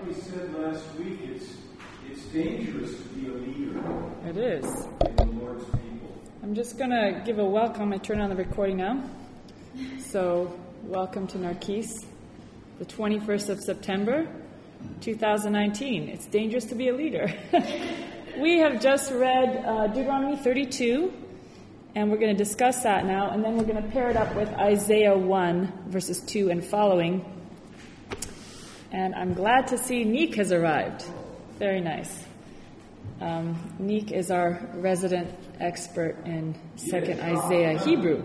we said last week, it's dangerous to be a leader. It is. In the Lord's people. I'm just going to give a welcome. I turn on the recording now. So, welcome to Narkis, the 21st of September, 2019. It's dangerous to be a leader. We have just read Deuteronomy 32, and we're going to discuss that now, and then we're going to pair it up with Isaiah 1, verses 2 and following. And I'm glad to see Neek has arrived. Very nice. Neek is our resident expert in 2nd Isaiah Hebrew.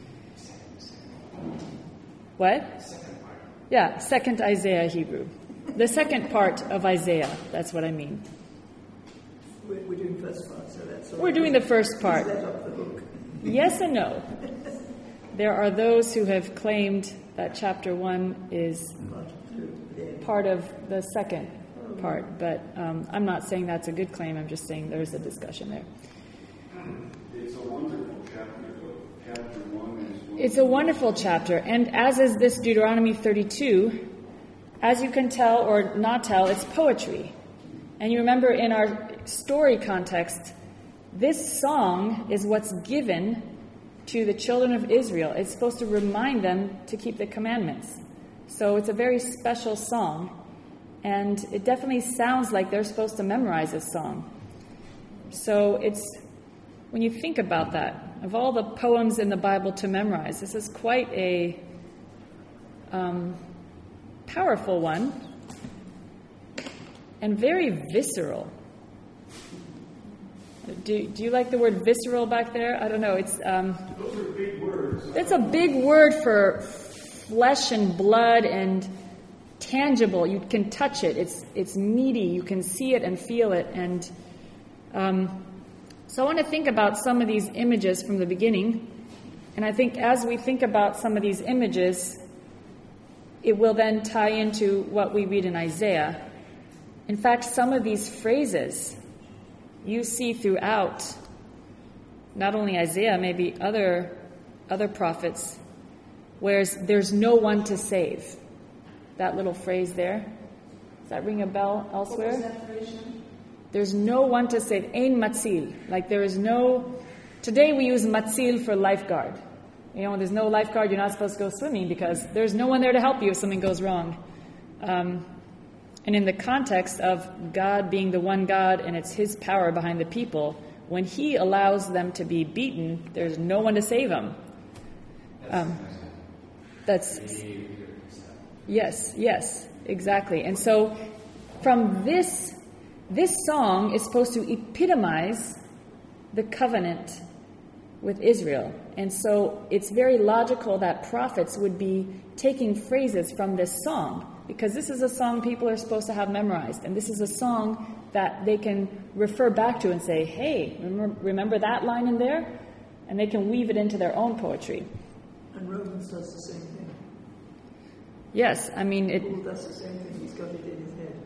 What? Yeah, 2nd Isaiah Hebrew. The second part of Isaiah, that's what I mean. We're doing first part, so that's all. We're doing the first part. Is that off the hook? Yes and no. There are those who have claimed that chapter 1 is part of the second part, but I'm not saying that's a good claim. I'm just saying there's a discussion there. It's a wonderful chapter, though. Chapter 1 is wonderful. It's a wonderful chapter, and as is this Deuteronomy 32, as you can tell or not tell, it's poetry. And you remember in our story context, this song is what's given to the children of Israel. It's supposed to remind them to keep the commandments. So it's a very special song, and it definitely sounds like they're supposed to memorize this song. So it's, when you think about that, of all the poems in the Bible to memorize, this is quite a powerful one, and very visceral. Do you like the word visceral back there? I don't know. It's those are big words. It's a big word for flesh and blood and tangible. You can touch it. It's meaty. You can see it and feel it. And so I want to think about some of these images from the beginning. And I think as we think about some of these images, it will then tie into what we read in Isaiah. In fact, some of these phrases you see throughout not only Isaiah, maybe other prophets, whereas there's no one to save. That little phrase there. Does that ring a bell elsewhere? What was that phrase? There's no one to save. Ein matzil. Like there is no... Today we use matzil for lifeguard. You know, when there's no lifeguard, you're not supposed to go swimming because there's no one there to help you if something goes wrong. And in the context of God being the one God and it's His power behind the people, when He allows them to be beaten, there's no one to save them. Yes, exactly. And so from this song is supposed to epitomize the covenant with Israel. And so it's very logical that prophets would be taking phrases from this song, because this is a song people are supposed to have memorized. And this is a song that they can refer back to and say, hey, remember that line in there? And they can weave it into their own poetry. And Romans does the same thing. Yes, I mean... Paul does the same thing. He's got it in his head.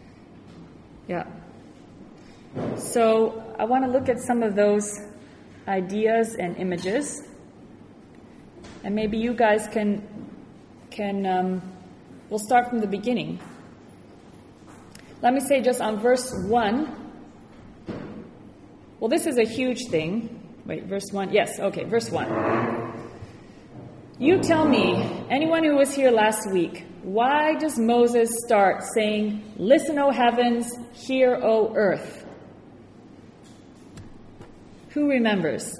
Yeah. So I want to look at some of those ideas and images. And maybe you guys can we'll start from the beginning. Let me say just on verse 1. Well, this is a huge thing. Wait, verse 1. Yes, okay, verse 1. You tell me, anyone who was here last week, why does Moses start saying, listen, O heavens, hear, O earth? Who remembers?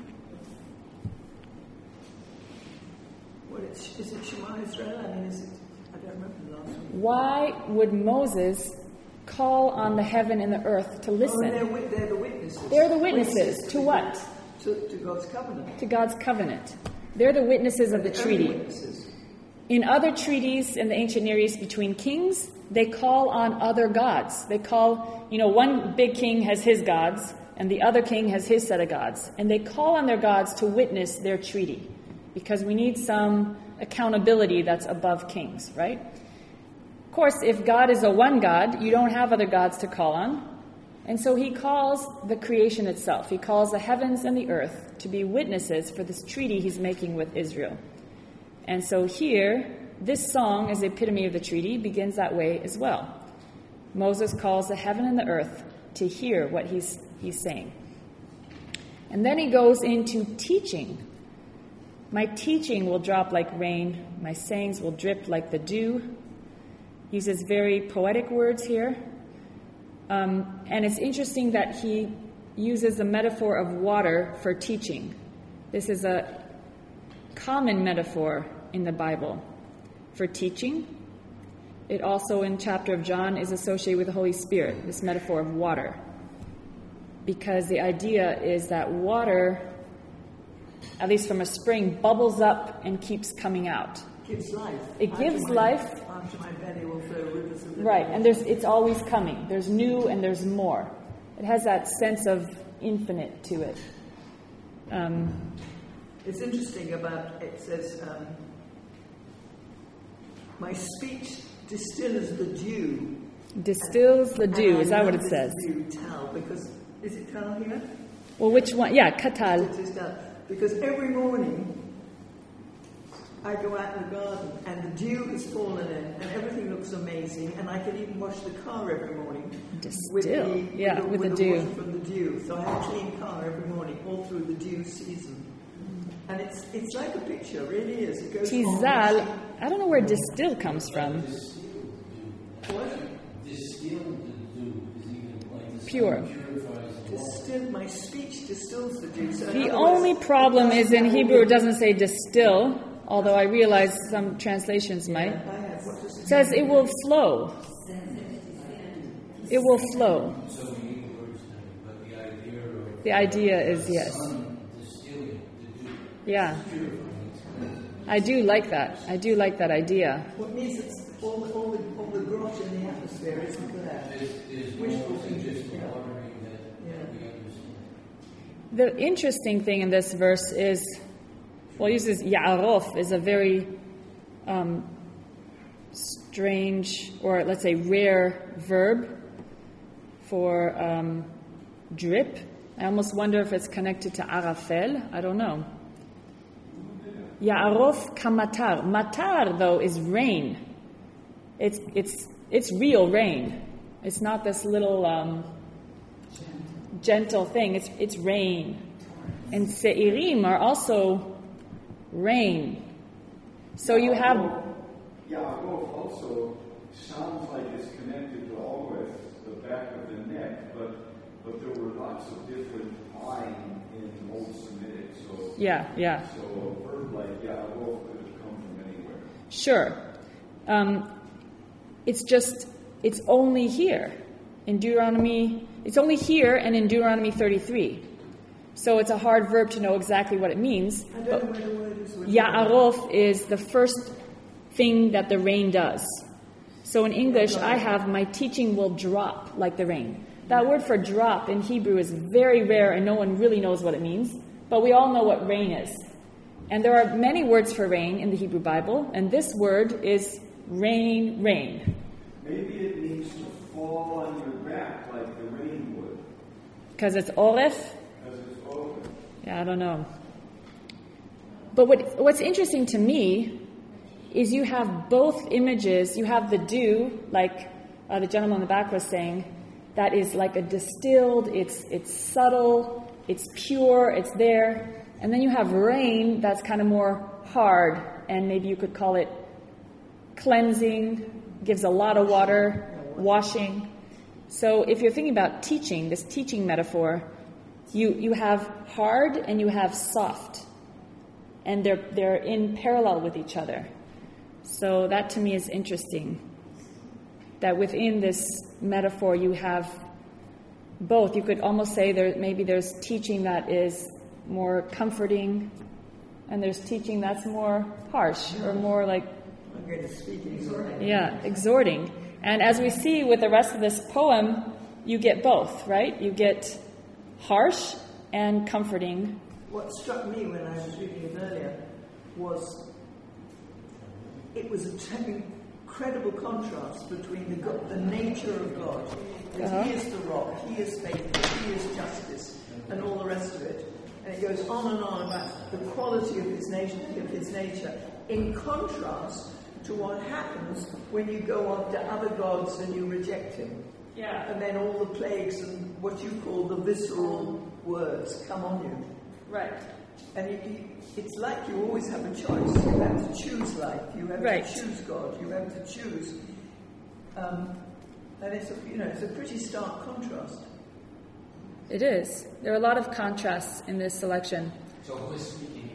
Is it Shema Israel? I mean, I don't remember the last one. Why would Moses call on the heaven and the earth to listen? Oh, they're the witnesses. They're the witnesses. To what? To God's covenant. To God's covenant. They're the witnesses of the treaty. In other treaties in the ancient Near East between kings, they call on other gods. They call, one big king has his gods, and the other king has his set of gods. And they call on their gods to witness their treaty, because we need some accountability that's above kings, right? Of course, if God is a one God, you don't have other gods to call on. And so he calls the creation itself. He calls the heavens and the earth to be witnesses for this treaty he's making with Israel. And so here, this song, as the epitome of the treaty, begins that way as well. Moses calls the heaven and the earth to hear what he's saying. And then he goes into teaching. My teaching will drop like rain. My sayings will drip like the dew. He uses very poetic words here. And it's interesting that he uses the metaphor of water for teaching. This is a common metaphor in the Bible for teaching. It also, in chapter of John, is associated with the Holy Spirit, this metaphor of water. Because the idea is that water, at least from a spring, bubbles up and keeps coming out. Gives life. It gives life. After my belly will flow rivers of living Right, and it's always coming. There's new and there's more. It has that sense of infinite to it. It's interesting about, it says, my speech distills the dew. Distills the dew, is that what it this says? Dew, tal, because, is it tal here? Well, which one? Yeah, katal. It is tal. Because every morning I go out in the garden and the dew has fallen in and everything looks amazing, and I can even wash the car every morning with the dew. water from the dew. So I have a clean car every morning all through the dew season. And it's like a picture, really is. It goes Tizal, I don't know where distill comes from. What? Pure. My speech distills the dew. So The only problem is in Hebrew it doesn't say distill, although I realize some translations might. It says it will flow. It will flow. The idea is yes. Yeah. I do like that. I do like that idea. What means it's all the grot in the atmosphere isn't there. Wishful thinking. The interesting thing in this verse is, well, he uses ya'arof is a very strange, or let's say rare verb for drip. I almost wonder if it's connected to arafel. I don't know. Ya'arof kamatar. Matar, though, is rain. It's real rain. It's not this little gentle thing. It's rain. And se'irim are also rain. So you have... Ya'arof also sounds like it's connected to always the back of the neck, but there were lots of different pine in Old Semitic. So Yeah. So a verb like Ya'arof could have come from anywhere. Sure. It's only here in Deuteronomy. It's only here and in Deuteronomy 33. So it's a hard verb to know exactly what it means. I don't know where the word is. Ya'arof is the first thing that the rain does. So in English, I have my teaching will drop like the rain. That word for drop in Hebrew is very rare and no one really knows what it means. But we all know what rain is. And there are many words for rain in the Hebrew Bible. And this word is rain, rain. Maybe it means to fall on your back like the rain would. Because it's oref? Because it's open. Yeah, I don't know. But what's interesting to me is you have both images. You have the dew, like the gentleman in the back was saying, that is like a distilled, it's subtle, it's pure, it's there. And then you have rain that's kind of more hard, and maybe you could call it cleansing, gives a lot of water, washing. So if you're thinking about teaching, this teaching metaphor, you have hard and you have soft. And they're in parallel with each other. So that to me is interesting. That within this metaphor you have both. You could almost say there's teaching that is more comforting, and there's teaching that's more harsh or more like exhorting. And as we see with the rest of this poem, you get both, right? You get harsh and comforting. What struck me when I was reading it earlier was it was an incredible contrast between the nature of God. Because He is the rock, He is faithful, He is justice, and all the rest of it. And it goes on and on about the quality of His nature, in contrast to what happens when you go after other gods and you reject him. Yeah. And then all the plagues and what you call the visceral words come on you. Right. And it's like you always have a choice. You have to choose life. You have Right. to choose God. You have to choose. And it's a pretty stark contrast. It is. There are a lot of contrasts in this selection. So who is speaking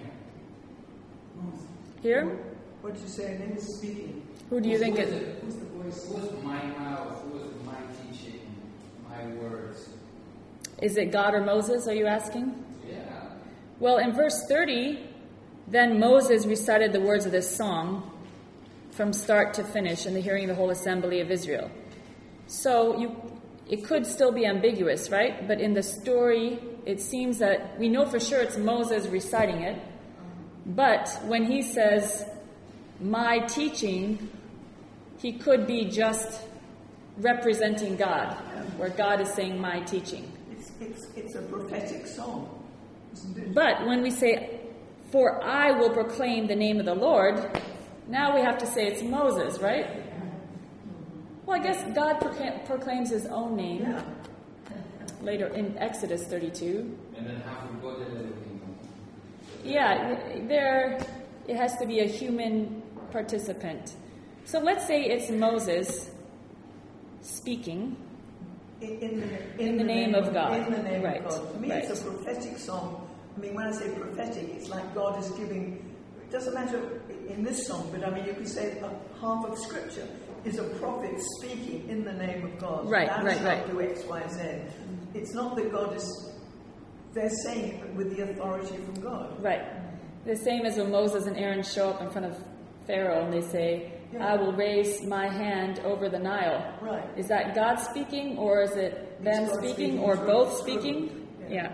Here? What did you say? And then it's speaking. Who do you think it? Who's the voice? Who is my mouth? Who is my teaching? My words? Is it God or Moses, are you asking? Yeah. Well, in verse 30, then Moses recited the words of this song from start to finish in the hearing of the whole assembly of Israel. So it could still be ambiguous, right? But in the story, it seems that we know for sure it's Moses reciting it. But when he says, my teaching, he could be just representing God, where God is saying my teaching. It's a prophetic song, isn't it? But when we say, for I will proclaim the name of the Lord, now we have to say it's Moses, right? Well, I guess God proclaims his own name later in Exodus 32. And then half of God and everything. Yeah, it has to be a human participant. So let's say it's Moses speaking in the name of God. In the name Right. of God. For me, Right. it's a prophetic song. I mean, when I say prophetic, it's like God is giving. It doesn't matter in this song, but I mean, you can say half of Scripture is a prophet speaking in the name of God. Right, Thou right, shalt right. do X, Y, Z. It's not that God is. They're saying it with the authority from God. Right. The same as when Moses and Aaron show up in front of Pharaoh and they say, I will raise my hand over the Nile. Right. Is that God speaking, or is it them God speaking, speaking or through- both through. speaking? Yeah. Yeah.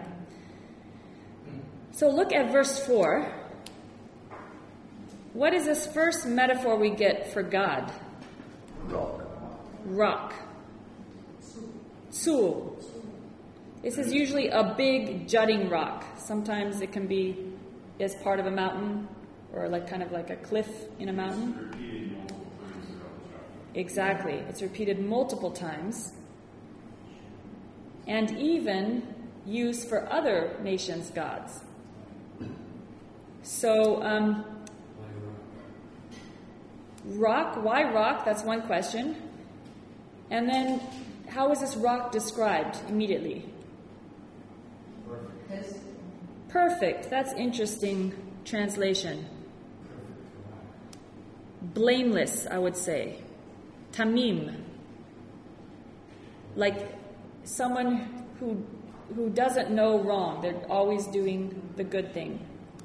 So look at verse 4. What is this first metaphor we get for God? Rock. Rock. Sul. This is usually a big jutting rock. Sometimes it can be as part of a mountain, or like kind of like a cliff in a mountain. Exactly. It's repeated multiple times. And even used for other nations' gods. So, rock, why rock? That's one question. And then, how is this rock described immediately? Perfect. That's interesting translation. Blameless, I would say. Tamim. Like someone who doesn't know wrong. They're always doing the good thing.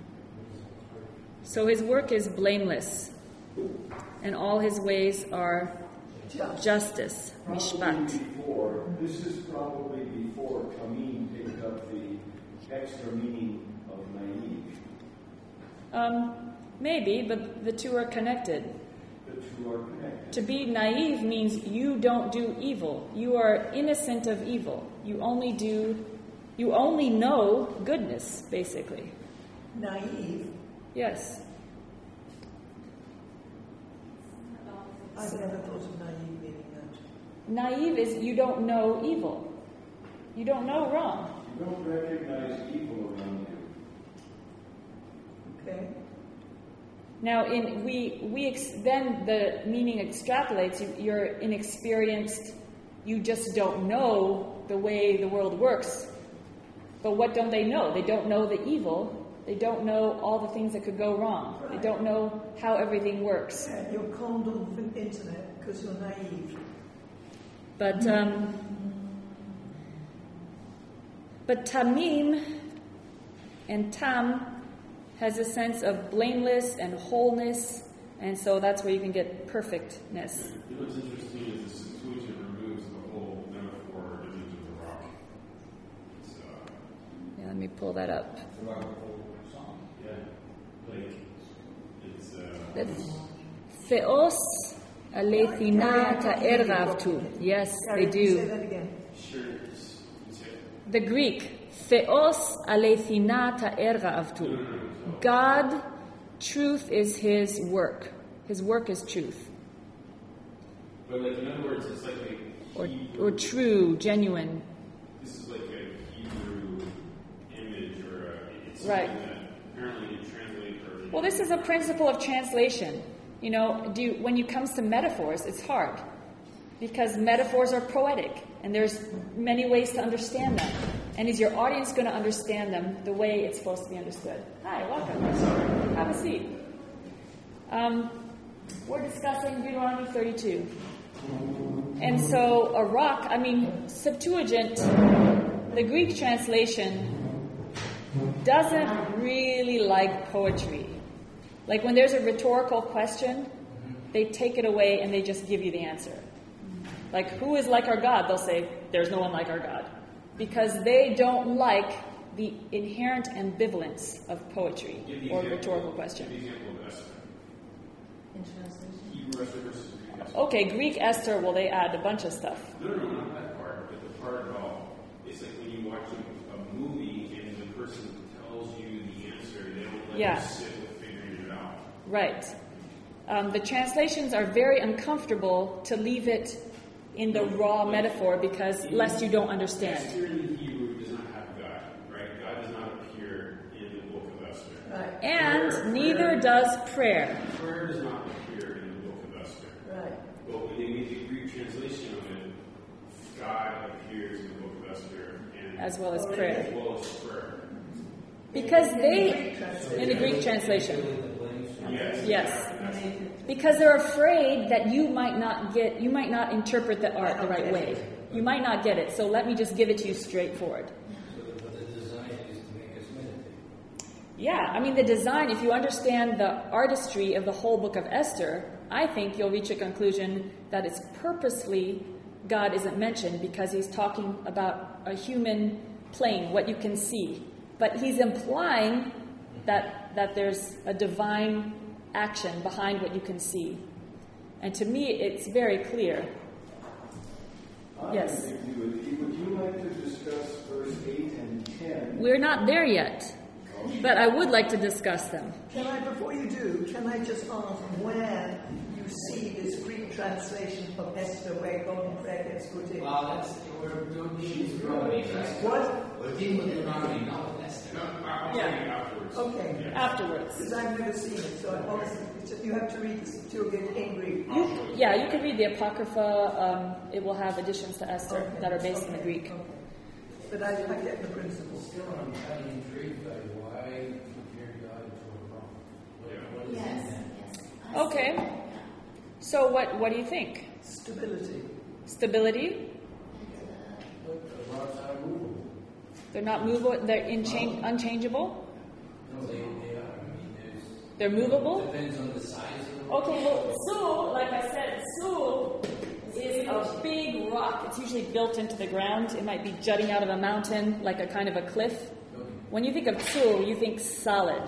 So his work is blameless. And all his ways are justice. Mishpat. This is probably before Kameen picked up the extra meaning of naive. Maybe, but the two are connected. The two are connected. To be naive means you don't do evil. You are innocent of evil. You only know goodness, basically. Naive. Yes. I've never thought of naive meaning that. Naive is you don't know evil. You don't know wrong. You don't recognize evil around you. Okay. Now, then the meaning extrapolates. You're inexperienced. You just don't know the way the world works. But what don't they know? They don't know the evil. They don't know all the things that could go wrong. Right. They don't know how everything works. Yeah, you're conned on the internet because you're naive. But Tamim and Tam has a sense of blameless and wholeness, and so that's where you can get perfectness. You know what's interesting is the Septuagint removes the whole metaphor of the image of the rock. Yeah, let me pull that up. Yeah, like it's Theos alethina ta'er ravtu. Yes, they do. Say that again. sure. The Greek, Theos alethina ta'er ravtu. God, truth is his work. His work is truth. But like in other words, it's like a Hebrew, Or true, genuine. This is like a Hebrew image or it's Right. something that apparently you translate for. Well, this is a principle of translation. You know, when it comes to metaphors, it's hard. Because metaphors are poetic, and there's many ways to understand them. And is your audience going to understand them the way it's supposed to be understood? Hi, welcome. Have a seat. We're discussing Deuteronomy 32. And so a rock, Septuagint, the Greek translation, doesn't really like poetry. Like when there's a rhetorical question, they take it away and they just give you the answer. Like, who is like our God? They'll say, there's no one like our God. Because they don't like the inherent ambivalence of poetry or rhetorical question. Give the example of Esther. In translation. Hebrew Esther versus Greek Esther. Okay, Greek Esther, well, they add a bunch of stuff. No, not that part, but the part about, it's like when you watch a movie and the person tells you the answer, they don't let you sit with figuring it out. Right. The translations are very uncomfortable to leave it in the raw metaphor because lest you don't understand. Esther in Hebrew does not have God, right? God does not appear in the book of Esther. Right. And neither does prayer. Prayer does not appear in the book of Esther. Right. But when they make the Greek translation of it, God appears in the book of Esther and As well as prayer. as well as prayer. Because they, translation. in the Greek translation, Yes. yes. Because they're afraid that you might not interpret the art the right way. You might not get it, so let me just give it to you straightforward. But the design is to make us meditate. Yeah, the design, if you understand the artistry of the whole book of Esther, I think you'll reach a conclusion that it's purposely God isn't mentioned because he's talking about a human plane, what you can see. But he's implying that there's a divine action behind what you can see. And to me, it's very clear. Yes. Would you like to discuss verse 8 and 10? We're not there yet, but I would like to discuss them. Before you do, can I just ask where you see this Greek translation of Esther where God and prayer gets put in? Well, we're doing Deuteronomy. What? We're dealing with Deuteronomy, not with Esther. I'll Yeah. tell you afterwards. Okay. Afterwards. Because I've never seen it, so you have to read the Septuagint in Greek. You can read the Apocrypha. It will have additions to Esther that are based in the Greek. Okay. But I get the principle. Still, I'm kind of intrigued by why compare God to a rock. What is Yes, that? yes. Okay. So what do you think? Stability. Stability? But the rocks are movable. They're not movable. They're unchangeable. No, they are. They're movable. Depends on the size of the rock. Okay. Well, Sul, like I said, Sul is a big rock. It's usually built into the ground. It might be jutting out of a mountain, like a kind of a cliff. When you think of Sul, you think solid.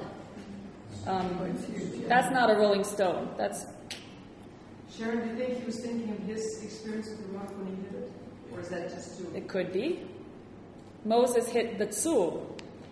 That's not a rolling stone. That's Sharon, do you think he was thinking of his experience with the rock when he hit it? Or is that just too... It could be. Moses hit the Tzul.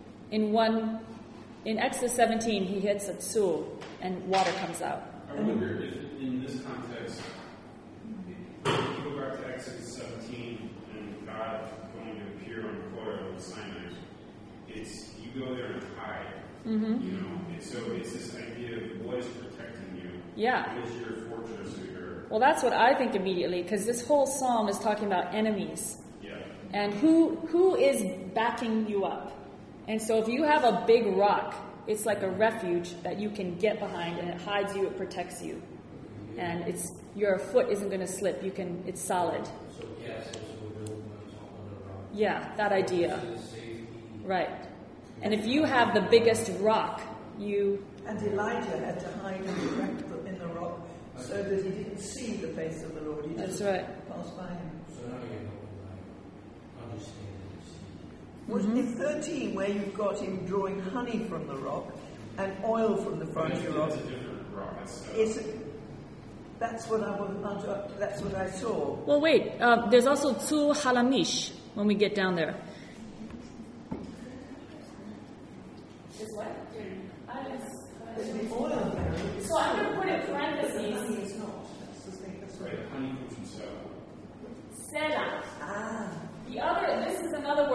In Exodus 17, he hits a Tzul, and water comes out. I wonder if in this context, if you go back to Exodus 17 and God going to appear on the Torah of Sinai, it's you go there and hide. Mm-hmm. You know, and so it's this idea of what is protecting you. Yeah. What is your fortress or your Well, that's what I think immediately, because this whole psalm is talking about enemies. yeah. And who is backing you up? And so if you have a big rock, it's like a refuge that you can get behind, and it hides you, it protects you. And your foot isn't going to slip. It's solid. So castles were built on top of the rock. Yeah, that idea. Safety. Right. And if you have the biggest rock, you... And Elijah had to hide in the rock so that he didn't see the face of the Lord. He That's just right. passed by him. So now you know, like, understand it. Was in 13 where you've got him drawing honey from the rock and oil from the front of the rock? It's a different rock. That's what I saw. Well, wait. There's also Tzul Halamish when we get down there. Is what? There's the oil there. So I'm going to put in parentheses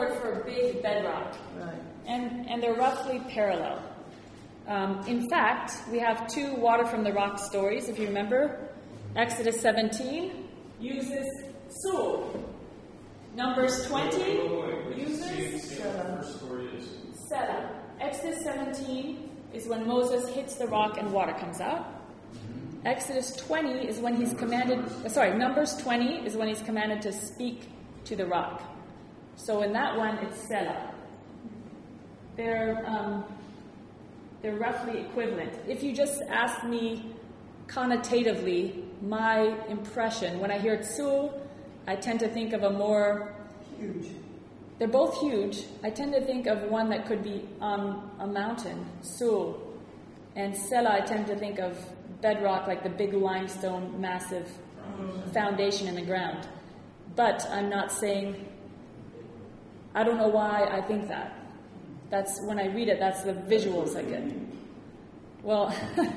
word for big bedrock. Right. And they're roughly parallel. In fact, we have two water from the rock stories, if you remember. Exodus 17 uses Sul. Numbers 20 uses Selah. Exodus 17 is when Moses hits the rock and water comes out. Exodus 20 is when he's commanded, Numbers 20 is when he's commanded to speak to the rock. So in that one, it's Selah. They're roughly equivalent. If you just ask me connotatively, my impression, when I hear Tsul, I tend to think of a more... Huge. They're both huge. I tend to think of one that could be on a mountain, Sul. And Selah, I tend to think of bedrock, like the big limestone, massive foundation in the ground. But I'm not saying... I don't know why I think that. That's when I read it, that's the visuals I get. Well,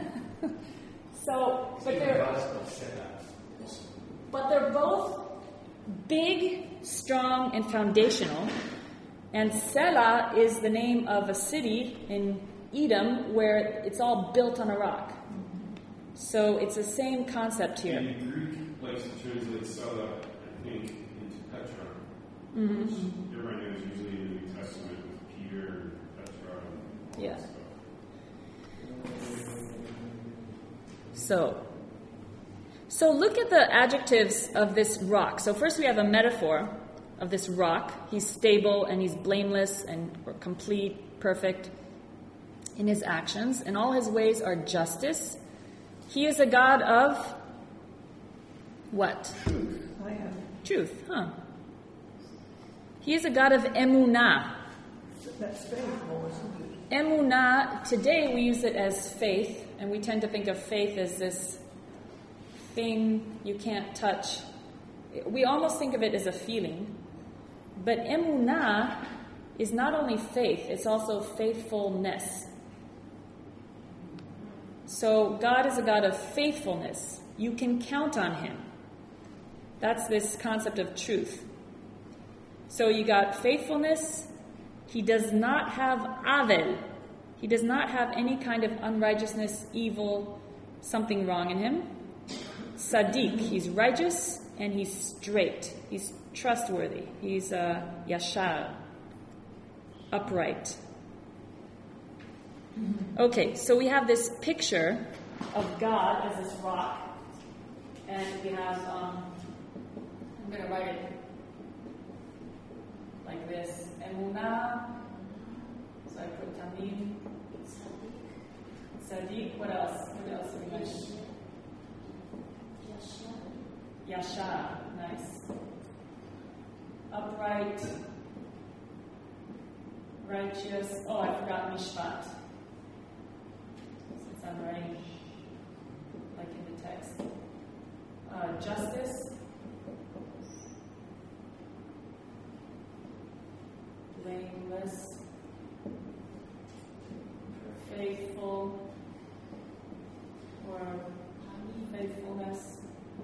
but they're both big, strong, and foundational. And Selah is the name of a city in Edom where it's all built on a rock. So it's the same concept here. And the Greek likes to translate Selah, I think, into Petra. Mm-hmm. Which everyone knows usually in the New Testament with Peter and Petra and all that stuff. So look at the adjectives of this rock. So first we have a metaphor of this rock. He's stable and he's blameless and complete, perfect in his actions, and all his ways are justice. He is a God of what? Truth, huh? He is a God of emunah. That's faith more, isn't it? Emunah, today we use it as faith, and we tend to think of faith as this thing you can't touch. We almost think of it as a feeling. But emunah is not only faith, it's also faithfulness. So God is a God of faithfulness. You can count on him. That's this concept of truth. So you got faithfulness. He does not have avel. He does not have any kind of unrighteousness, evil, something wrong in him. Sadiq, he's righteous and he's straight. He's trustworthy. He's yashar, upright. Okay, so we have this picture of God as this rock. And we have, I'm going to write it like this. Emunah. So I put Tamim. Sadiq. What else? What else did we mention? Yashar. Nice. Upright. Righteous. Oh, I forgot Mishpat. Since I'm writing like in the text. Justice. Blameless. Faithful. Or faithfulness.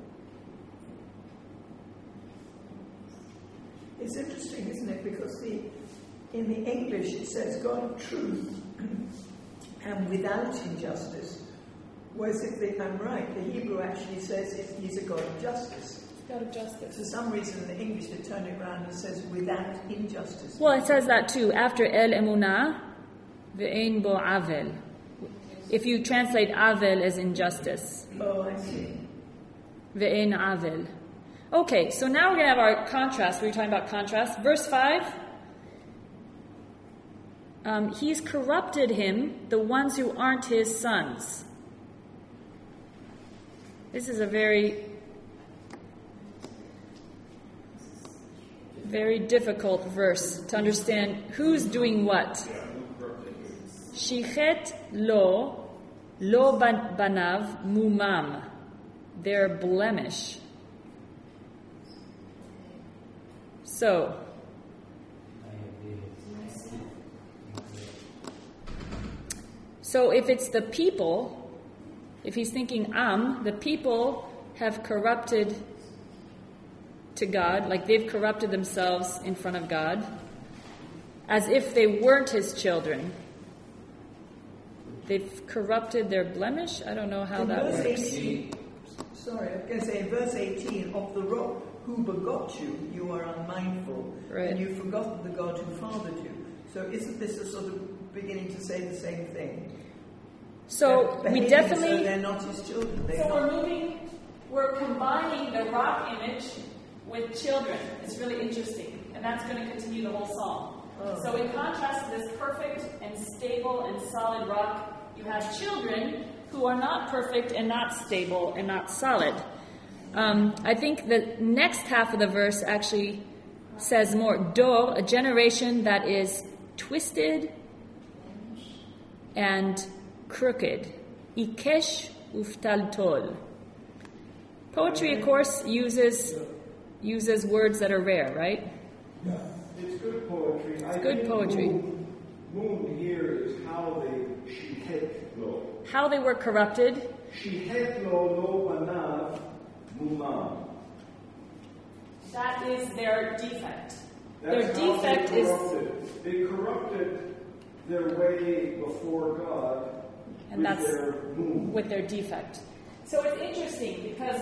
It's interesting, isn't it? Because in the English it says God of truth and without injustice. Whereas if I'm right, the Hebrew actually says he's a God of justice. God of justice. For some reason in the English they turn it around and says without injustice. Well, it says that too. After El Emunah, Ve'ein bo avel. If you translate avel as injustice. Oh, I see. Ve'ein avel. Okay, so now we're going to have our contrast. We were talking about contrast. Verse 5. He's corrupted him, the ones who aren't his sons. This is a very, very difficult verse to understand who's doing what. Shichet lo banav mumam. Their blemish. So if it's the people, if he's thinking the people have corrupted to God, like they've corrupted themselves in front of God. as if they weren't his children. They've corrupted their blemish. I don't know how In that verse works. 18, sorry, I was going to say in verse 18, of the rock who begot you, you are unmindful, Right. and you've forgotten the God who fathered you. So isn't this a sort of beginning to say the same thing? So They're we behaving definitely. as though they're not his children. They're So not. we're combining the rock image with children. It's really interesting. And that's going to continue the whole psalm. Oh. So in contrast to this perfect and stable and solid rock, you have children who are not perfect and not stable and not solid. I think the next half of the verse actually says more. Dor, a generation that is twisted and crooked. Ikesh uftaltol. Poetry, of course, uses words that are rare, right? Yeah, it's good poetry. It's good poetry. Moon here is how they shihetlo. How they were corrupted. Shihetlo lo banav mumam. That is their defect. That's Their how defect they is. corrupted. They corrupted their way before God And with that's their moon. with their defect. So it's interesting because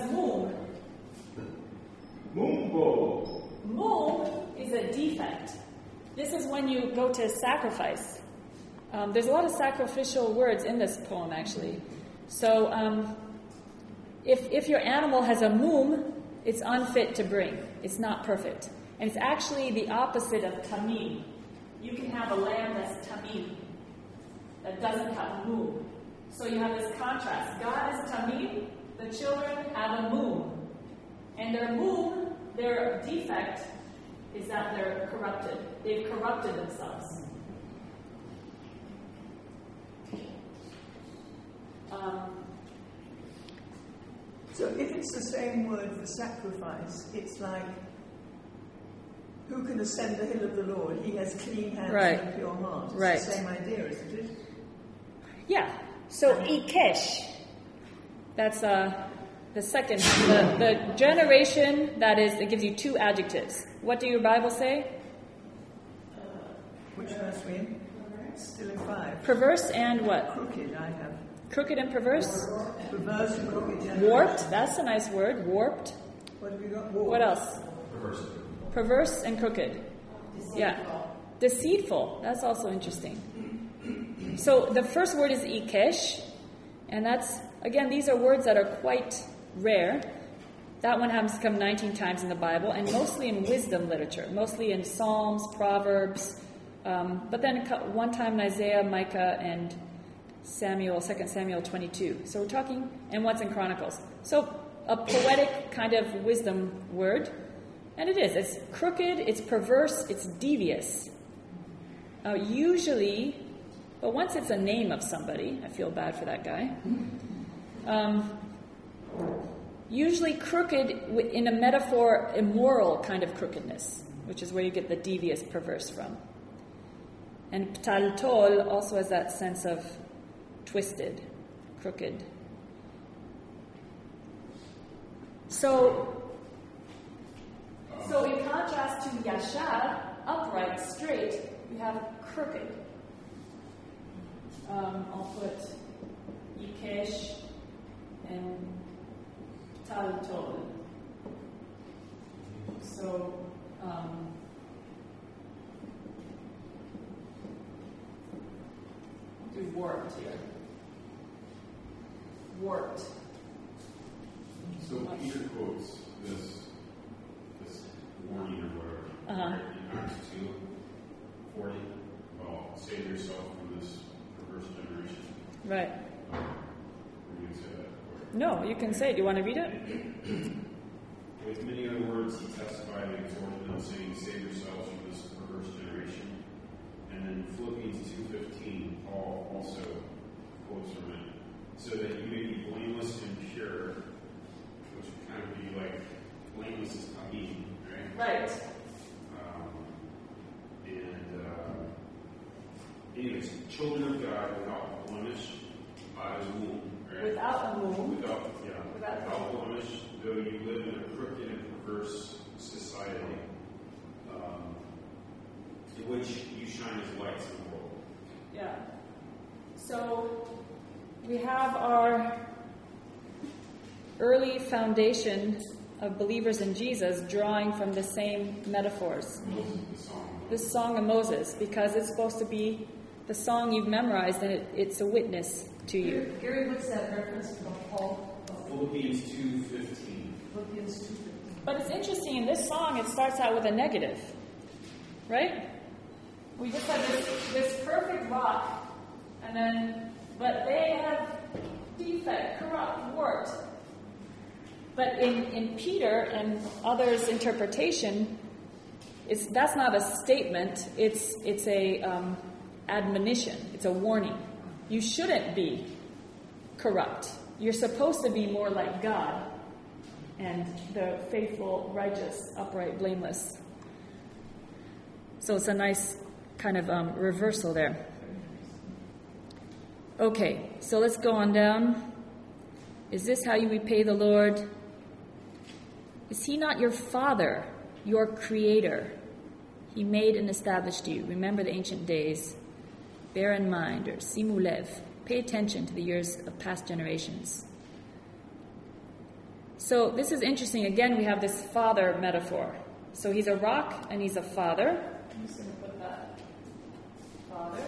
Mumbo. moon is a defect. This is when you go to sacrifice. There's a lot of sacrificial words in this poem, actually. So if your animal has a moom, it's unfit to bring. It's not perfect. And it's actually the opposite of tamim. You can have a lamb that's tamim, that doesn't have a moom. So you have this contrast. God is tamim, the children have a moom. And their moom, their defect, is that they're corrupted. They've corrupted themselves. So if it's the same word for sacrifice, it's like, who can ascend the hill of the Lord? He has clean hands Right. and a pure heart. It's Right. the same idea, isn't it? Yeah. So Ikesh, that's the second, the generation that is, it gives you two adjectives. What do your Bible say? Which verse we in? Still in 5. Perverse and what? Crooked, I have. Crooked and perverse? Perverse and crooked generation. Warped, that's a nice word, warped. What have you got? Warped. What else? Perverse and crooked. Yeah. Deceitful, that's also interesting. So the first word is Ikesh, and that's, again, these are words that are quite rare. That one happens to come 19 times in the Bible, and mostly in wisdom literature, mostly in Psalms, Proverbs, but then one time in Isaiah, Micah, and Samuel, 2 Samuel 22. So we're talking, and once in Chronicles. So a poetic kind of wisdom word, and it is. It's crooked, it's perverse, it's devious. Usually, but once it's a name of somebody, I feel bad for that guy. Usually crooked in a metaphor, immoral kind of crookedness, which is where you get the devious, perverse from. And ptaltol also has that sense of twisted, crooked. So in contrast to yashar, upright, straight, you have crooked. I'll put Ikesh and ptaltol. So do warped here. Warped. So Peter quotes this warning or whatever in Acts 2:40 about save yourself from this perverse generation. Right. Or you can say that. No, you can say. Do you want to read it? With many other words, he testified and exhorted them, saying, "Save yourselves from this perverse generation." And then Philippians 2:15, Paul also quotes from it, so that you may be blameless and pure, which would kind of be like blameless is tamim, right? Right. Anyways, children of God without blemish, as womb, right? Without a womb. Without blemish, though you live in a crooked and perverse society, in which you shine as lights in the world. Yeah. So we have our early foundation of believers in Jesus drawing from the same metaphors. Moses, the song. This Song of Moses, because it's supposed to be the song you've memorized, and it's a witness to you. Gary, what's that reference to Paul? Philippians 2:15. Philippians 2:15. But it's interesting, in this song, it starts out with a negative, right? We just have this perfect rock, and then, but they have defect, corrupt, warped. But in Peter and others' interpretation, that's not a statement, it's a admonition, it's a warning. You shouldn't be corrupt. You're supposed to be more like God and the faithful, righteous, upright, blameless. So it's a nice kind of reversal there. Okay, so let's go on down. Is this how you repay the Lord? Is he not your Father, your Creator? He made and established you. Remember the ancient days. Bear in mind, or simu lev. Pay attention to the years of past generations. So this is interesting. Again, we have this father metaphor. So he's a rock and he's a father. I'm just going to put that. Father.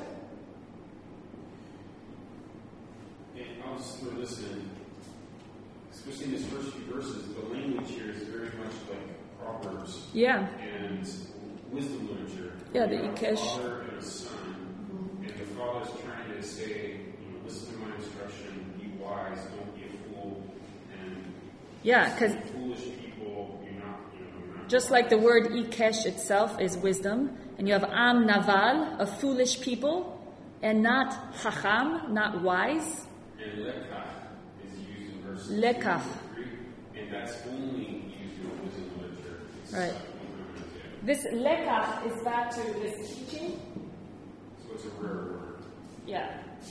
And I'll just throw this in. Especially in these first few verses, the language here is very much like Proverbs. Yeah. And wisdom literature. Yeah, the You have Ikesh. A father and a son. And the father's trying to say, listen to my instruction, be wise, don't be a fool. And Yeah, because foolish people, you're not. just like the word ikesh itself is wisdom, and you have am naval, a foolish people, and not chacham, not wise. And lekach is used in verse Lekach. 2 and that's only used in wisdom literature. It's Right. This lekach is back to this teaching. So it's a rare word. Yeah.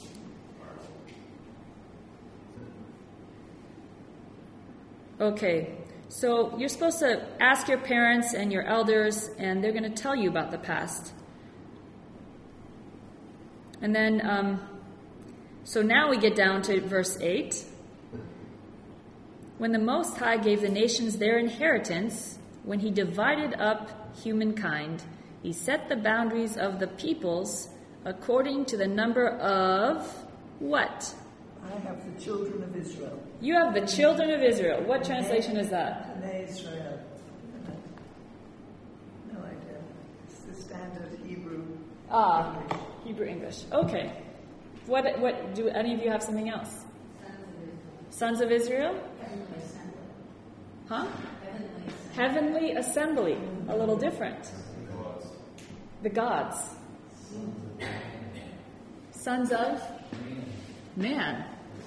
Okay, so you're supposed to ask your parents and your elders, and they're going to tell you about the past. And then, so now we get down to verse 8. When the Most High gave the nations their inheritance, when he divided up humankind, he set the boundaries of the peoples according to the number of what? I have the children of Israel. You have the children of Israel. What translation is that? Bnei Israel. No idea. It's the standard Hebrew. English. Hebrew English. Okay. What do any of you have something else? Sons of Israel? Huh? Heavenly assembly. A little different. The gods. Sons of man.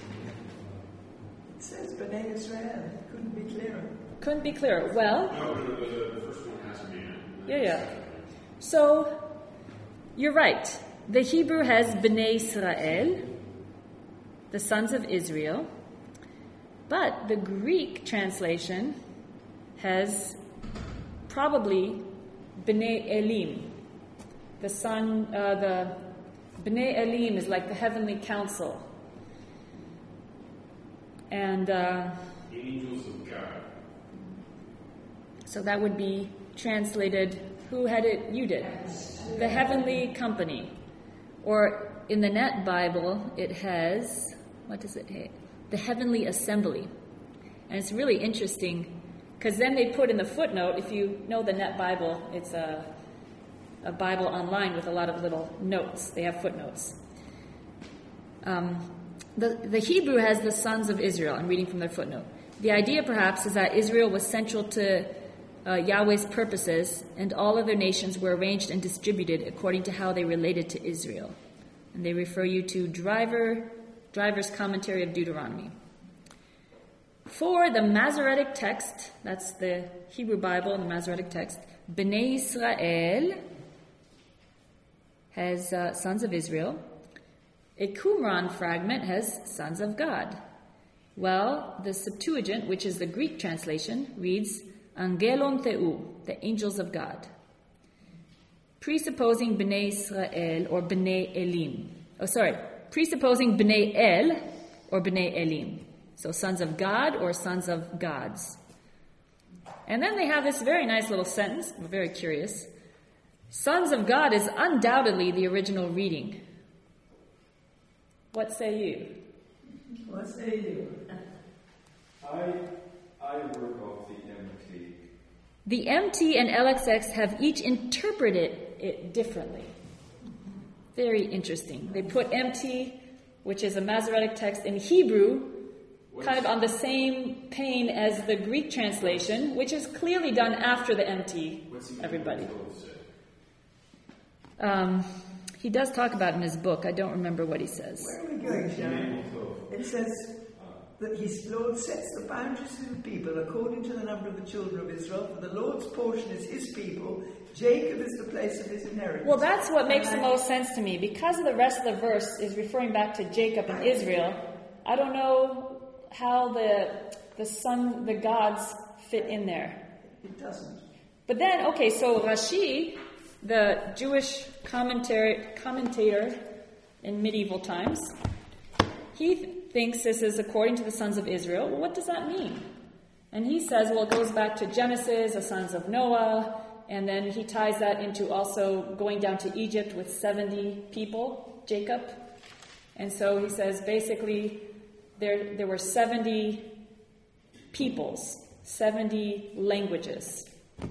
It says Bnei Israel. Couldn't be clearer. Couldn't be clearer. Well, No, the first one has man. yeah. So, you're right. The Hebrew has Bnei Israel, the sons of Israel, but the Greek translation has probably Bnei Elim. The Bnei Elim is like the heavenly council. And Angels of God. so that would be translated, who had it? You did. The heavenly company. Or in the Net Bible, it has, what does it have? The heavenly assembly. And it's really interesting, because then they put in the footnote, if you know the Net Bible, it's a Bible online with a lot of little notes. They have footnotes. The Hebrew has the sons of Israel. I'm reading from their footnote. The idea, perhaps, is that Israel was central to Yahweh's purposes, and all other nations were arranged and distributed according to how they related to Israel. And they refer you to Driver's commentary of Deuteronomy. For the Masoretic text, that's the Hebrew Bible and the Masoretic text, Bnei Israel has sons of Israel. A Qumran fragment has sons of God. Well, the Septuagint, which is the Greek translation, reads Angelon Theou, the angels of God. presupposing Bnei Israel or Bnei Elim. Presupposing Bnei El or Bnei Elim. So sons of God or sons of gods. And then they have this very nice little sentence, very curious. Sons of God is undoubtedly the original reading. What say you? What say you? I work off the MT. The MT and LXX have each interpreted it differently. Very interesting. They put MT, which is a Masoretic text in Hebrew, kind of on the same plane as the Greek translation, which is clearly done after the MT, everybody. He does talk about it in his book. I don't remember what he says. Where are we going, Sharon? It says that his Lord sets the boundaries of the people according to the number of the children of Israel. For the Lord's portion is his people. Jacob is the place of his inheritance. Well, that's what makes the most sense to me. Because of the rest of the verse is referring back to Jacob and Israel, I don't know how the gods fit in there. It doesn't. But then, okay, so Rashi, the Jewish commentator in medieval times, he thinks this is according to the sons of Israel. Well, what does that mean? And he says, well, it goes back to Genesis, the sons of Noah, and then he ties that into also going down to Egypt with 70 people, Jacob. And so he says, basically, there were 70 peoples, 70 languages.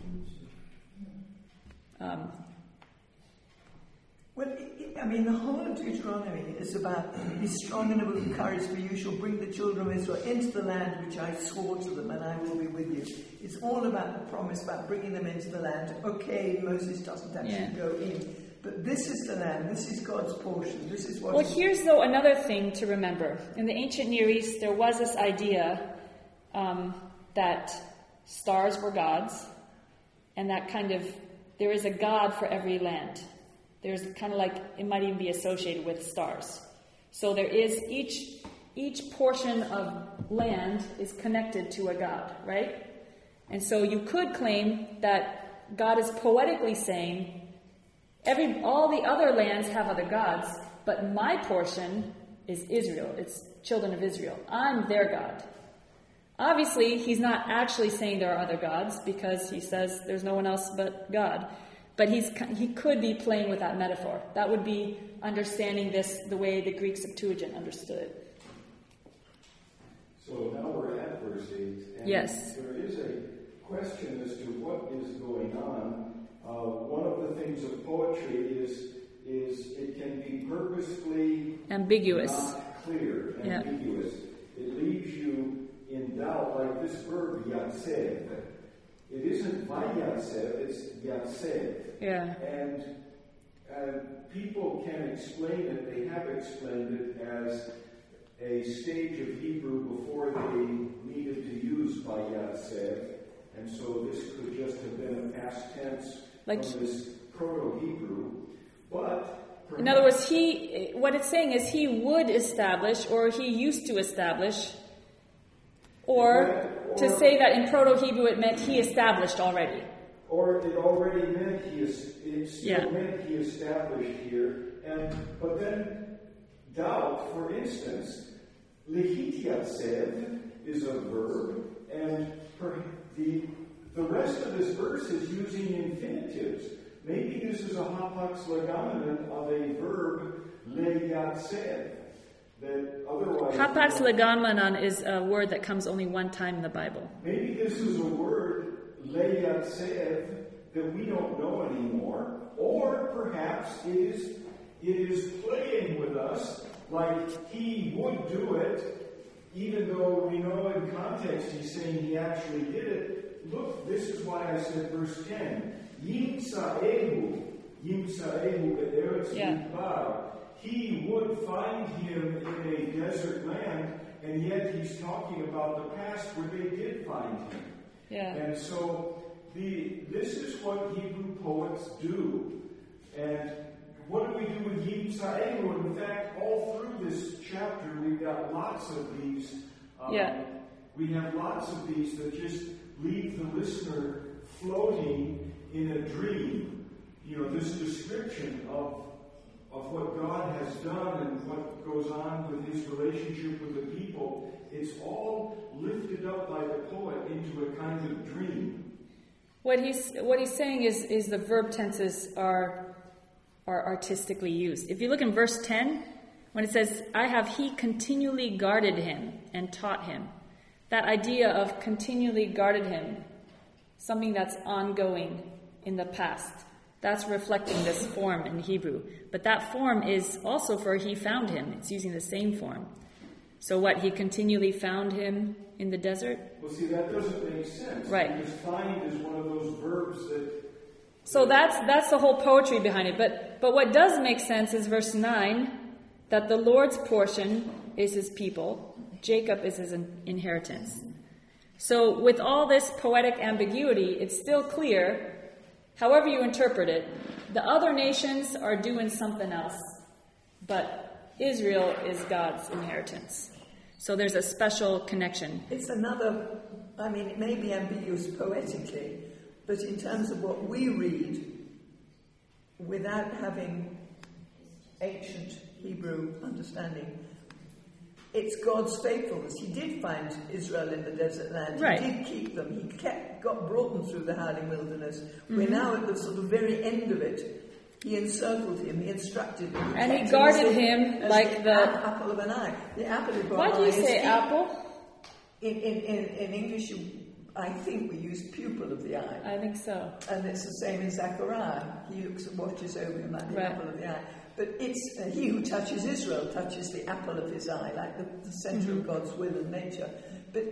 The whole of Deuteronomy is about, be strong and of courage, for you shall bring the children of Israel into the land which I swore to them, and I will be with you. It's all about the promise, about bringing them into the land. Okay, Moses doesn't actually go in, but this is the land, this is God's portion, this is what... Well, here's, though, another thing to remember. In the ancient Near East, there was this idea that stars were gods, and that kind of, there is a god for every land. There's kind of like, it might even be associated with stars. So there is, each portion of land is connected to a god, right? And so you could claim that God is poetically saying, all the other lands have other gods, but my portion is Israel. It's children of Israel. I'm their God. Obviously, he's not actually saying there are other gods, because he says there's no one else but God. But he could be playing with that metaphor. That would be understanding this the way the Greek Septuagint understood it. So now we're at verse 8. And yes. There is a question as to what is going on. One of the things of poetry is it can be purposefully ambiguous. Not clear, ambiguous. Yeah. It leaves you in doubt, like this verb, yatsev. It isn't vayatsev, it's yatsev. Yeah. And people can explain it, they have explained it as a stage of Hebrew before they needed to use vayatsev. And so this could just have been a past tense from this Proto-Hebrew. But perhaps, in other words, what it's saying is he would establish, or he used to establish, or to say that in Proto-Hebrew it meant he established already. Or it already meant it still meant he established here. But then doubt, for instance, lehitiatsev is a verb, and the rest of this verse is using infinitives. Maybe this is a hapax legomenon of a verb, leyatsev. Hapax legomenon is a word that comes only one time in the Bible. Maybe this is a word, leyatsev, that we don't know anymore. Or perhaps it is playing with us like he would do it, even though we know in context he's saying he actually did it. Look, this is why I said verse 10. Yimsa'ehu be'eretz midbar. He would find him in a desert land, and yet he's talking about the past where they did find him. Yeah. And so this is what Hebrew poets do. And what do we do with Yimsa'ehu? In fact, all through this chapter, we've got lots of these. We have lots of these that just leave the listener floating in a dream. This this description of what God has done and what goes on with his relationship with the people, it's all lifted up by the poet into a kind of dream. What he's saying is the verb tenses are artistically used. If you look in verse 10, when it says, he continually guarded him and taught him. That idea of continually guarded him, something that's ongoing in the past, that's reflecting this form in Hebrew. But that form is also for he found him. It's using the same form. So what, he continually found him in the desert? Well, see, that doesn't make sense. Right. Because find is one of those verbs that... So that's the whole poetry behind it. But what does make sense is verse 9, that the Lord's portion is his people. Jacob is his inheritance. So with all this poetic ambiguity, it's still clear, however you interpret it, the other nations are doing something else, but Israel is God's inheritance. So there's a special connection. It's another, it may be ambiguous poetically, but in terms of what we read, without having ancient Hebrew understanding, it's God's faithfulness. He did find Israel in the desert land. Right. He did keep them. He brought them through the howling wilderness. Mm-hmm. We're now at the sort of very end of it. He encircled him. He instructed him. And he guarded him like the apple of an eye. The apple of an eye. Why do you say apple? In English, I think we use pupil of the eye. I think so. And it's the same in Zechariah. He watches over him like the apple of the eye. But it's he who touches Israel touches the apple of his eye, like the centre of God's will and nature. But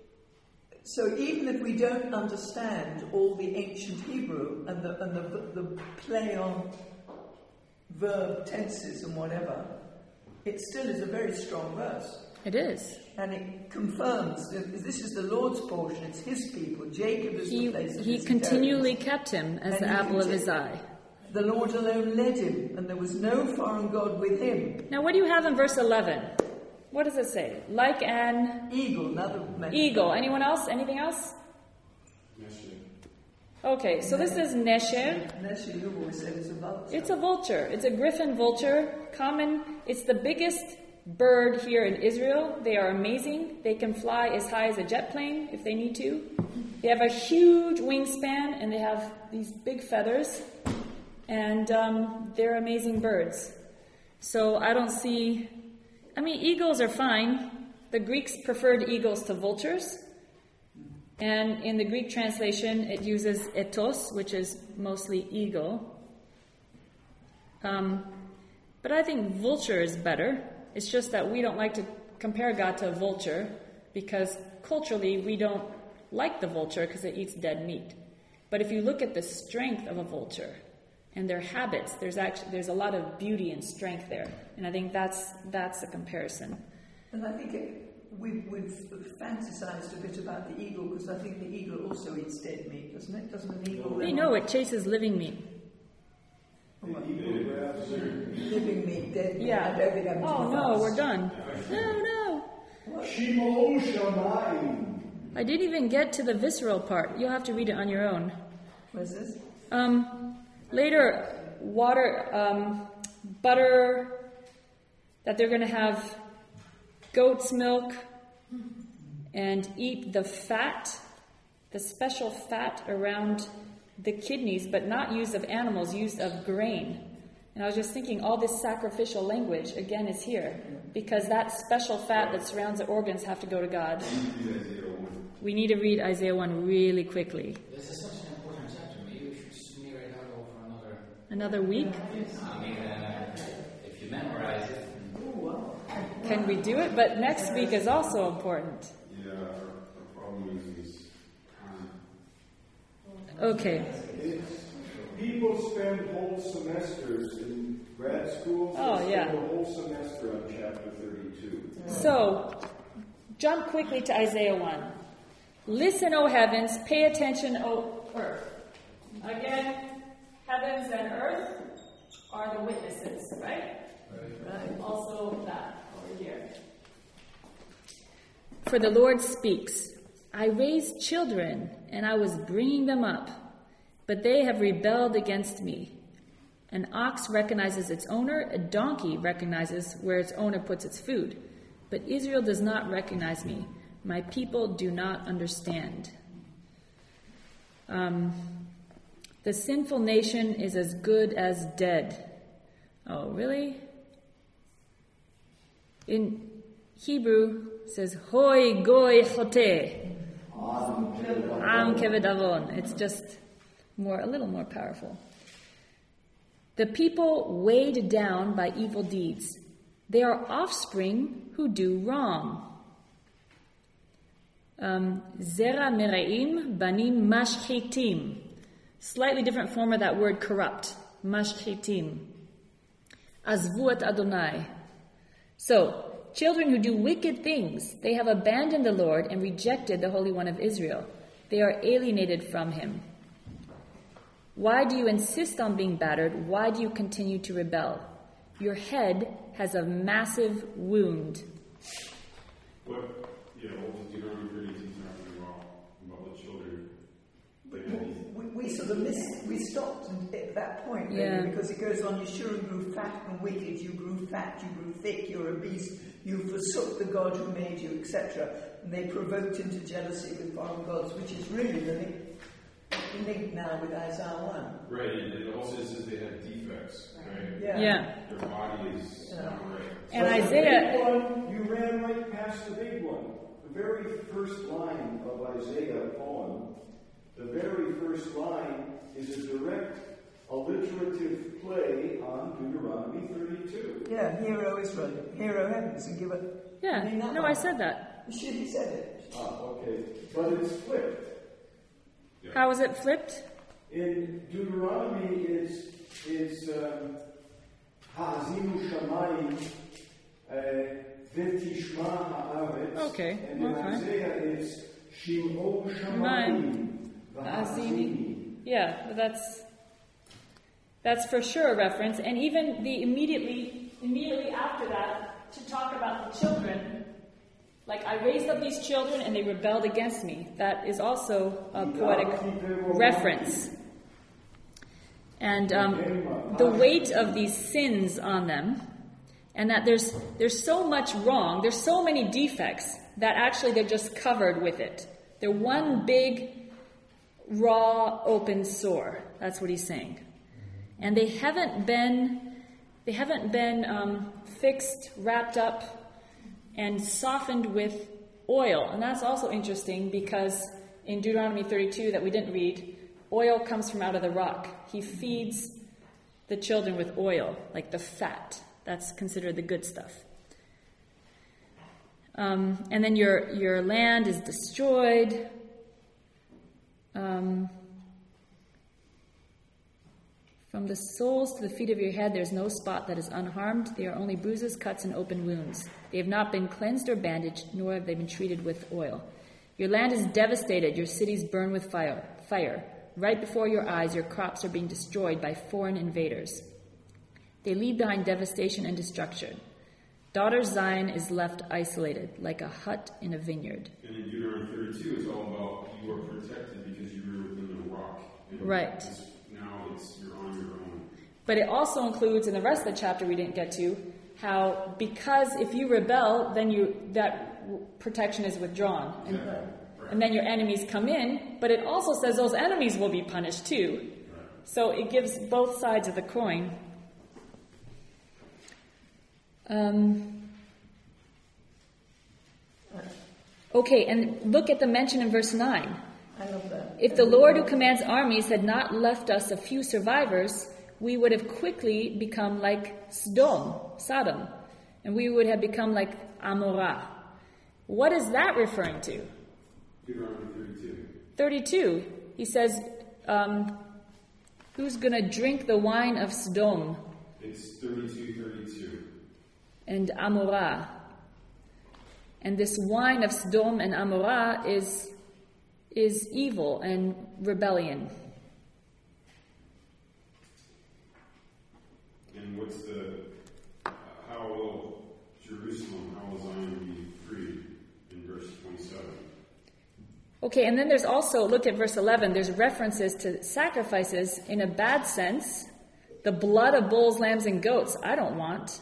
so even if we don't understand all the ancient Hebrew and the play on verb tenses and whatever, it still is a very strong verse. It is. And it confirms that this is the Lord's portion, it's his people. Jacob is the place of his He continually kept him as the apple of his eye. The Lord alone led him, and there was no foreign god with him. Now, what do you have in verse 11? What does it say? Like an eagle, another eagle. Anyone else? Anything else? Nesher. Okay, so this is Nesher. Nesher, you always said it's a vulture. It's a vulture. It's a griffin vulture. Common. It's the biggest bird here in Israel. They are amazing. They can fly as high as a jet plane if they need to. They have a huge wingspan, and they have these big feathers. And they're amazing birds. So I don't see... eagles are fine. The Greeks preferred eagles to vultures. And in the Greek translation, it uses etos, which is mostly eagle. But I think vulture is better. It's just that we don't like to compare God to a vulture because culturally we don't like the vulture because it eats dead meat. But if you look at the strength of a vulture and their habits, there's a lot of beauty and strength there, and I think that's a comparison. And I think we've fantasized a bit about the eagle because I think the eagle also eats dead meat, doesn't it? Doesn't an eagle? We know it chases living meat. Living meat, dead meat. Yeah. I don't think I'm Oh no, we're done. No. Shimo Shamayim. I didn't even get to the visceral part. You'll have to read it on your own. What's this? Later, butter, that they're going to have goat's milk and eat the fat, the special fat around the kidneys, but not used of animals, used of grain. And I was just thinking, all this sacrificial language, again, is here, because that special fat that surrounds the organs have to go to God. We need to read Isaiah 1 really quickly. This is such an important chapter. Maybe we should smear it out over Another week? If you memorize it. Can we do it? But next week is also important. Yeah, our problem is Okay. People spend whole semesters in grad schools. Oh, They yeah. spend a whole semester on chapter 32. So, jump quickly to Isaiah 1. Listen, O heavens, pay attention, O earth. Again, heavens and earth are the witnesses, right? Right. Also that over here. For the Lord speaks, I raised children, and I was bringing them up, but they have rebelled against me. An ox recognizes its owner, a donkey recognizes where its owner puts its food. But Israel does not recognize me. My people do not understand. The sinful nation is as good as dead. Oh, really? In Hebrew, it says, Hoi goy chote. Am kevedavon. It's just a little more powerful. The people weighed down by evil deeds. They are offspring who do wrong. Zera mereim banim mashchitim. Slightly different form of that word corrupt. Mashchitim. Azvu et Adonai. So, children who do wicked things, they have abandoned the Lord and rejected the Holy One of Israel. They are alienated from him. Why do you insist on being battered? Why do you continue to rebel? Your head has a massive wound. Deuteronomy 32 is talking about the children. We stopped at that point, really, because it goes on, you surely grew fat and wicked, you grew fat, you grew thick, you're a beast, you forsook the God who made you, etc. And they provoked him to jealousy with foreign gods, which is really the link now with Isaiah 1. Right, and it also says they had defects, right? Yeah. Their body is not right. And Isaiah... The big one, you ran right past the big one. The very first line of Isaiah poem, the very first line is a direct alliterative play on Deuteronomy 32. Yeah, hear, O Israel, hear, O heavens, and give it. Yeah, no, I said that. You should have said it. Okay. But it's flipped. Yeah. How is it flipped? In Deuteronomy, it's Ha'azinu Shamayim V'tishma Ha'aretz. Okay, And in Isaiah, it's Shim'o Shamayim V'Ha'azini. Yeah, that's for sure a reference. And even the immediately after that, to talk about the children, like I raised up these children and they rebelled against me. That is also a poetic reference. And the weight of these sins on them, and that there's so much wrong, there's so many defects that actually they're just covered with it. They're one big, raw, open sore. That's what he's saying. And they haven't been fixed, wrapped up, and softened with oil. And that's also interesting because in Deuteronomy 32 that we didn't read, oil comes from out of the rock. He feeds the children with oil, like the fat. That's considered the good stuff. And then your land is destroyed. From the soles to the feet of your head, there's no spot that is unharmed. They are only bruises, cuts, and open wounds. They have not been cleansed or bandaged, nor have they been treated with oil. Your land is devastated. Your cities burn with fire. Right before your eyes, your crops are being destroyed by foreign invaders. They leave behind devastation and destruction. Daughter Zion is left isolated, like a hut in a vineyard. And in Deuteronomy 32, it's all about you are protected because you were within the rock. And right. Now you're on your own. But it also includes, in the rest of the chapter we didn't get to, how because if you rebel, then that protection is withdrawn. Exactly. And then your enemies come in, but it also says those enemies will be punished too. Right. So it gives both sides of the coin. Okay, and look at the mention in verse 9. I love that. If the Lord who commands armies had not left us a few survivors, we would have quickly become like Sodom, and we would have become like Amorah. What is that referring to? Deuteronomy 32. 32. He says, who's going to drink the wine of Sodom? It's 32. And Amorah. And this wine of Sodom and Amorah is evil and rebellion. And how will Jerusalem, how will Zion be freed in verse 27? Okay, and then there's also, look at verse 11, there's references to sacrifices in a bad sense, The blood of bulls, lambs, and goats, I don't want.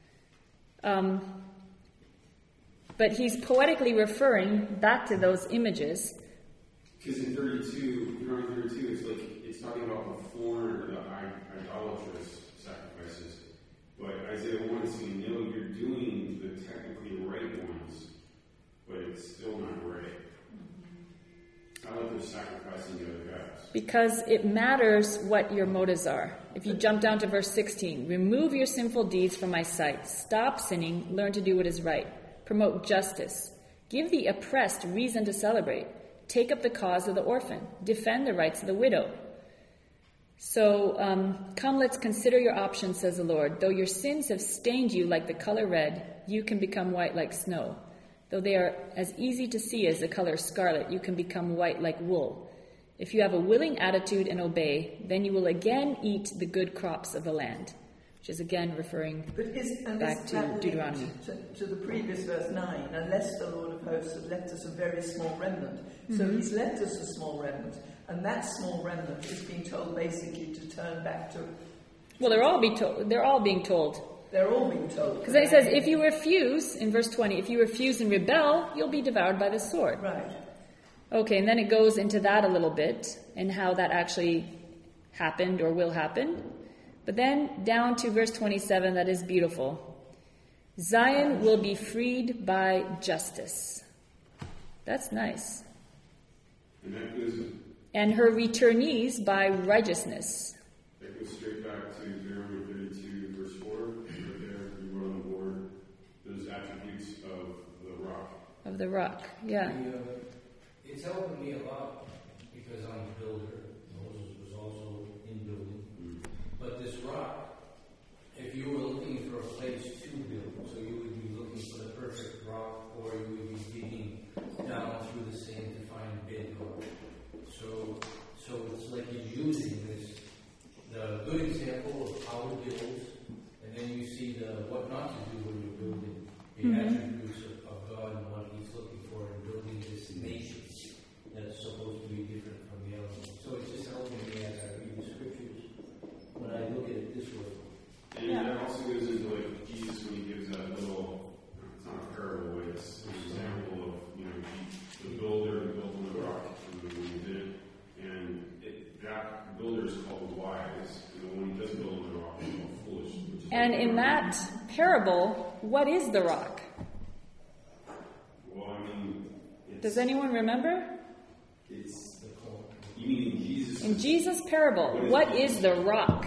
But he's poetically referring back to those images. Because in 32, Deuteronomy 32, it's talking about the foreign or the idolatrous sacrifices. But Isaiah 1 is saying, no, you're doing the technically right ones, but it's still not right. I like they're sacrificing the other gods. Because it matters what your motives are. If you jump down to verse 16, remove your sinful deeds from my sight. Stop sinning. Learn to do what is right. Promote justice. Give the oppressed reason to celebrate. Take up the cause of the orphan. Defend the rights of the widow. So, come, let's consider your options, says the Lord. Though your sins have stained you like the color red, you can become white like snow. Though they are as easy to see as the color scarlet, you can become white like wool. If you have a willing attitude and obey, then you will again eat the good crops of the land. Which is again referring back to Deuteronomy. To the previous verse 9, unless the Lord of hosts had left us a very small remnant. So he's left us a small remnant, and that small remnant is being told basically to turn back to... Well, they're all being told. They're all being told. Because then he says, if you refuse, in verse 20, if you refuse and rebel, you'll be devoured by the sword. Right. Okay, and then it goes into that a little bit, and how that actually happened or will happen. But then down to verse 27, that is beautiful. Zion will be freed by justice. That's nice. And her returnees by righteousness. That goes straight back to Deuteronomy 32, verse 4. Right there, you wrote on the board those attributes of the rock. Of the rock, yeah. It's helping me a lot because I'm a builder. Moses was also in building. But this rock, if you were looking for a place to build, so you would be looking for the perfect rock, or you would be digging down through the sand to find bedrock. So it's like he's using this, the good example of how it builds, and then you see the what not to do when you're building, the attributes of God and what he's looking for in building this nation that's supposed to be different from the other one. So it's just helping me as I read the scriptures when I look at it this way. And that also goes into like Jesus when he gives that little, it's not a parable, but it's an example of, the builder who built on the rock and the one who didn't. And that builder is called wise, and the one who doesn't build on the rock is called foolish. And in that parable, what is the rock? Well, does anyone remember? It's the call. You mean in Jesus? In Jesus' parable, what is the rock?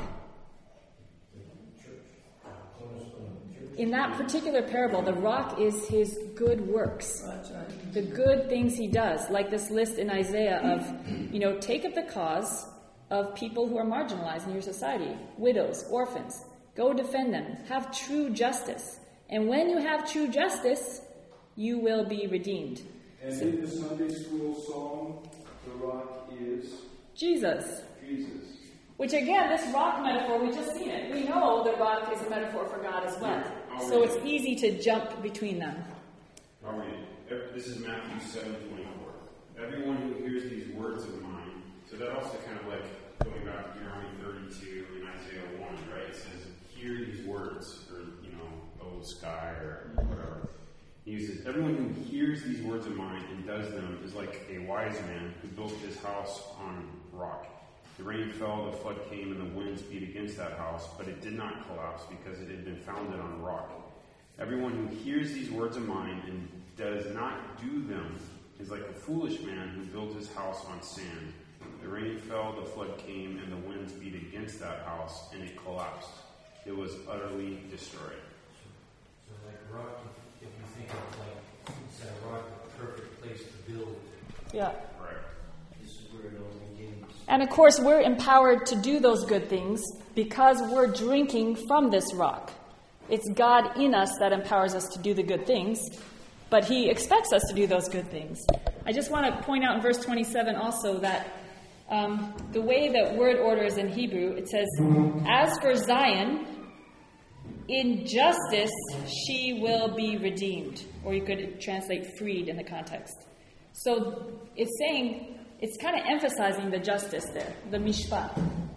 In that particular parable, the rock is his good works. The good things he does. Like this list in Isaiah of, take up the cause of people who are marginalized in your society. Widows, orphans. Go defend them. Have true justice. And when you have true justice, you will be redeemed. And in the Sunday school song, the rock is? Jesus. Which again, this rock metaphor, we just seen it. We know the rock is a metaphor for God as well. So it's easy to jump between them. I'll read it. This is Matthew 7:24. Everyone who hears these words of mine, so that also kind of like going back to Deuteronomy 32 and Isaiah 1, right? It says, hear these words, or, oh, sky, or whatever. He uses, everyone who hears these words of mine and does them is like a wise man who built his house on rock. The rain fell, the flood came, and the winds beat against that house, but it did not collapse because it had been founded on rock. Everyone who hears these words of mine and does not do them is like a foolish man who built his house on sand. The rain fell, the flood came, and the winds beat against that house, and it collapsed. It was utterly destroyed. So like rock, if you think of it's a rock, a perfect place to build. Yeah. Right. This is where it all begins. And of course, we're empowered to do those good things because we're drinking from this rock. It's God in us that empowers us to do the good things, but he expects us to do those good things. I just want to point out in verse 27 also that the way that word order is in Hebrew, it says, as for Zion, in justice she will be redeemed. Or you could translate freed in the context. So it's saying, it's kind of emphasizing the justice there, the mishpat.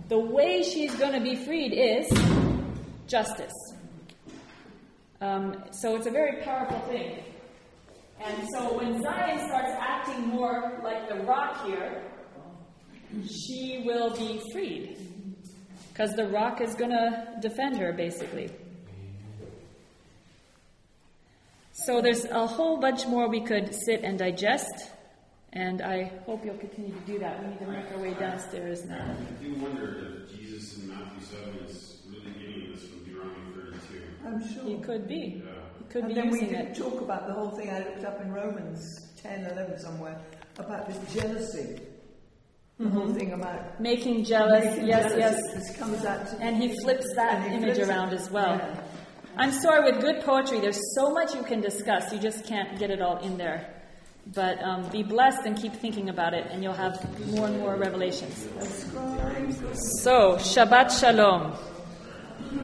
the way she's going to be freed is justice. So it's a very powerful thing. And so when Zion starts acting more like the rock here, she will be freed. Because the rock is going to defend her, basically. So there's a whole bunch more we could sit and digest. And I hope you'll continue to do that. We need to make our way downstairs now. I do wonder if Jesus in Matthew 7 is really getting this from Deuteronomy 32. I'm sure. He could be. Yeah. He could And be then we using didn't it. talk about the whole thing I looked up in Romans 10, 11 somewhere, about this jealousy. The whole thing about Making jealous. making Yes, jealousy. yes. This comes out to, And he flips that and he image flips it. around as well. Yeah. I'm sorry, with good poetry, there's so much you can discuss. You just can't get it all in there. But be blessed and keep thinking about it, and you'll have more and more revelations. So, Shabbat Shalom.